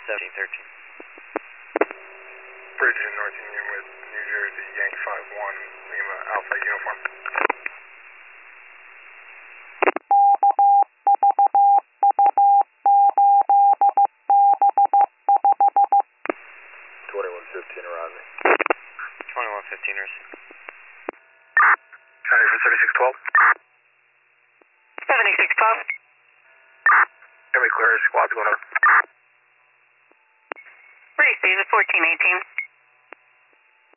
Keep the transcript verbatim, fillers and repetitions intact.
seventeen thirteen. Bridge in North Union with New Jersey, Yankee five one, Lima Alpha Uniform. twenty-one fifteen arriving. twenty-one fifteen received. County for seventy-six twelve. seventy-six twelve. Can we clear squads going over? Receive at fourteen eighteen.